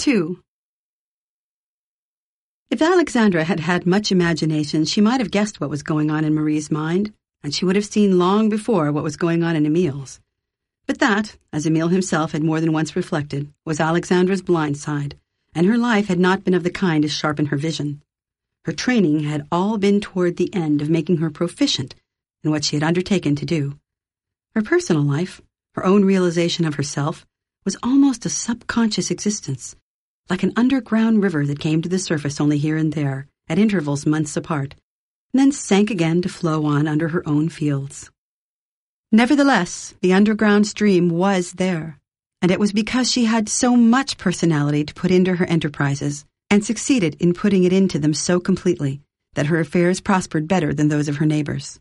2. If Alexandra had had much imagination, she might have guessed what was going on in Marie's mind, and she would have seen long before what was going on in Emile's. But that, as Emile himself had more than once reflected, was Alexandra's blind side, and her life had not been of the kind to sharpen her vision. Her training had all been toward the end of making her proficient in what she had undertaken to do. Her personal life, her own realization of herself, was almost a subconscious existence, like an underground river that came to the surface only here and there, at intervals months apart, and then sank again to flow on under her own fields. Nevertheless, the underground stream was there, and it was because she had so much personality to put into her enterprises, and succeeded in putting it into them so completely, that her affairs prospered better than those of her neighbors.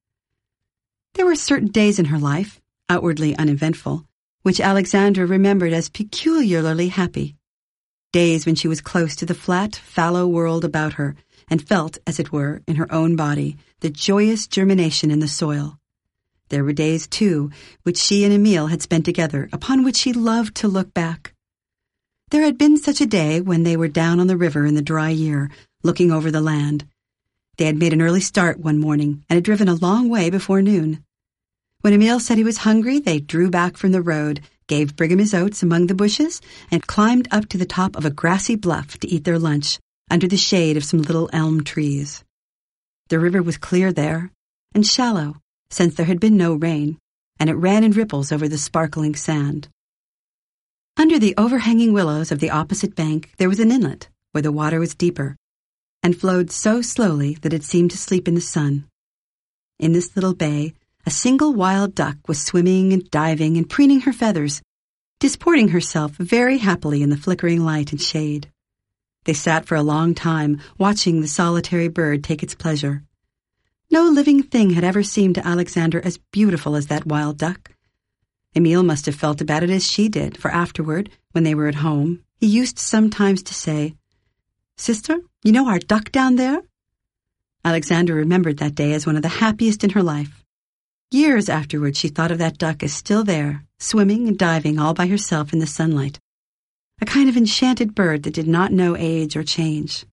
There were certain days in her life, outwardly uneventful, which Alexandra remembered as peculiarly happy. Days when she was close to the flat, fallow world about her, and felt, as it were, in her own body, the joyous germination in the soil. There were days, too, which she and Emile had spent together, upon which she loved to look back. There had been such a day when they were down on the river in the dry year, looking over the land. They had made an early start one morning, and had driven a long way before noon. When Emile said he was hungry, they drew back from the road, gave Brigham his oats among the bushes, and climbed up to the top of a grassy bluff to eat their lunch, under the shade of some little elm trees. The river was clear there, and shallow, since there had been no rain, and it ran in ripples over the sparkling sand. Under the overhanging willows of the opposite bank there was an inlet, where the water was deeper, and flowed so slowly that it seemed to sleep in the sun. In this little bay, a single wild duck was swimming and diving and preening her feathers, disporting herself very happily in the flickering light and shade. They sat for a long time, watching the solitary bird take its pleasure. No living thing had ever seemed to Alexandra as beautiful as that wild duck. Emile must have felt about it as she did, for afterward, when they were at home, he used sometimes to say, "Sister, you know our duck down there?" Alexandra remembered that day as one of the happiest in her life. Years afterward she thought of that duck as still there, swimming and diving all by herself in the sunlight, a kind of enchanted bird that did not know age or change.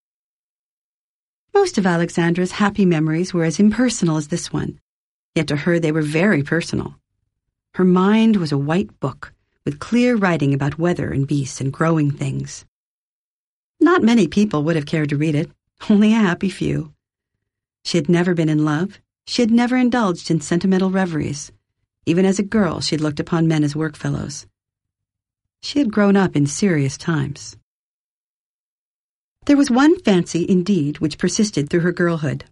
Most of Alexandra's happy memories were as impersonal as this one, yet to her they were very personal. Her mind was a white book, with clear writing about weather and beasts and growing things. Not many people would have cared to read it, only a happy few. She had never been in love. She had never indulged in sentimental reveries. Even as a girl, she had looked upon men as workfellows. She had grown up in serious times. There was one fancy, indeed, which persisted through her girlhood.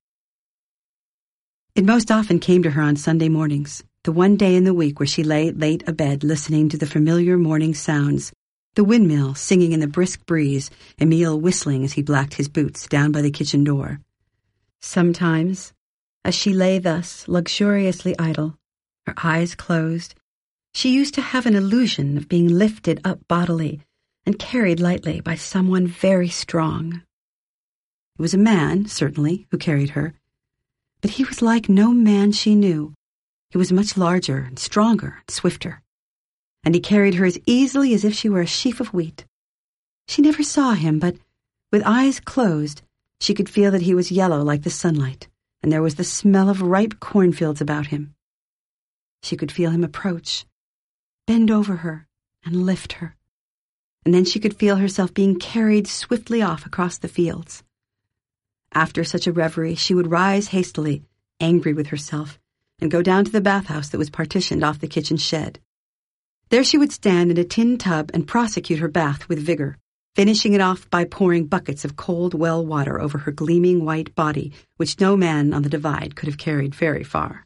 It most often came to her on Sunday mornings, the one day in the week where she lay late abed listening to the familiar morning sounds, the windmill singing in the brisk breeze, Emile whistling as he blacked his boots down by the kitchen door. Sometimes, as she lay thus, luxuriously idle, her eyes closed, she used to have an illusion of being lifted up bodily and carried lightly by someone very strong. It was a man, certainly, who carried her, but he was like no man she knew. He was much larger and stronger and swifter, and he carried her as easily as if she were a sheaf of wheat. She never saw him, but, with eyes closed, she could feel that he was yellow like the sunlight, and there was the smell of ripe cornfields about him. She could feel him approach, bend over her, and lift her, and then she could feel herself being carried swiftly off across the fields. After such a reverie, she would rise hastily, angry with herself, and go down to the bathhouse that was partitioned off the kitchen shed. There she would stand in a tin tub and prosecute her bath with vigor, finishing it off by pouring buckets of cold well water over her gleaming white body, which no man on the Divide could have carried very far.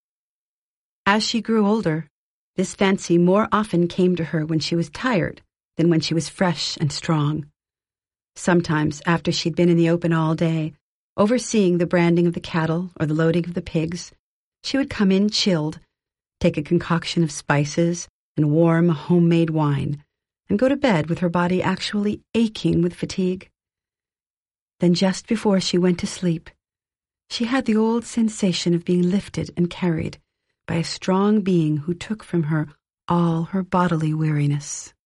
As she grew older, this fancy more often came to her when she was tired than when she was fresh and strong. Sometimes, after she'd been in the open all day, overseeing the branding of the cattle or the loading of the pigs, she would come in chilled, take a concoction of spices and warm homemade wine, and go to bed with her body actually aching with fatigue. Then just before she went to sleep, she had the old sensation of being lifted and carried by a strong being who took from her all her bodily weariness.